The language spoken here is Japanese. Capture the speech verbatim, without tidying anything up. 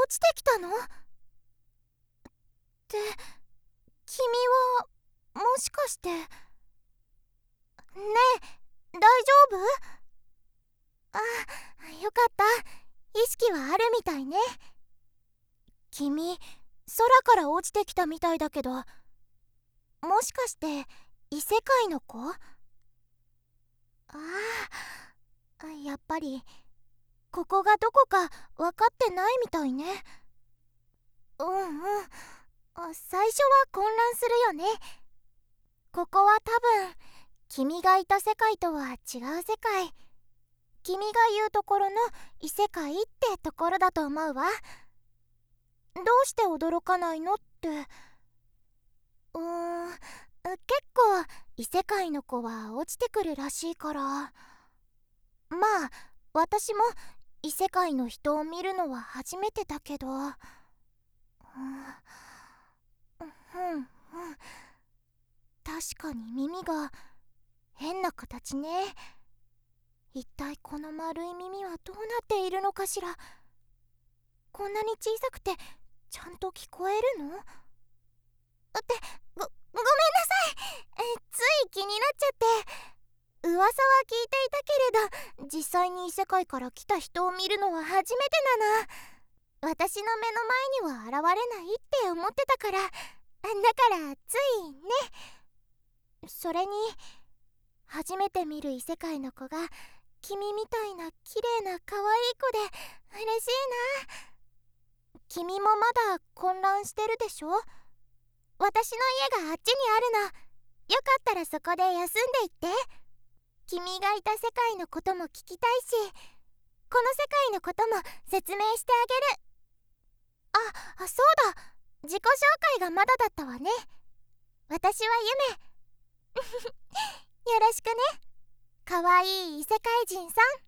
落ちてきたの？って君はもしかして。ねえ、大丈夫？あ、よかった。意識はあるみたいね。君、空から落ちてきたみたいだけど、もしかして異世界の子？ああ、やっぱりここがどこか分かってないみたいね。うんうん、最初は混乱するよね。ここは多分君がいた世界とは違う世界、君が言うところの異世界ってところだと思うわ。どうして驚かないのって。うーん、結構異世界の子は落ちてくるらしいから。まあ私も異世界の人を見るのは初めてだけど、うん、うんうん、確かに耳が変な形ね。一体この丸い耳はどうなっているのかしら。こんなに小さくてちゃんと聞こえるの？ってご、ごめんなさい。えつい気になっちゃって。噂は聞いていたけれど、実際に異世界から来た人を見るのは初めてなの。私の目の前には現れないって思ってたから。だからついね。それに初めて見る異世界の子が君みたいな綺麗な可愛い子で嬉しいな。君もまだ混乱してるでしょ？私の家があっちにあるの。よかったらそこで休んでいって。君がいた世界のことも聞きたいし、この世界のことも説明してあげる。あ、そうだ、自己紹介がまだだったわね。私はゆめ。よろしくね、かわいい異世界人さん。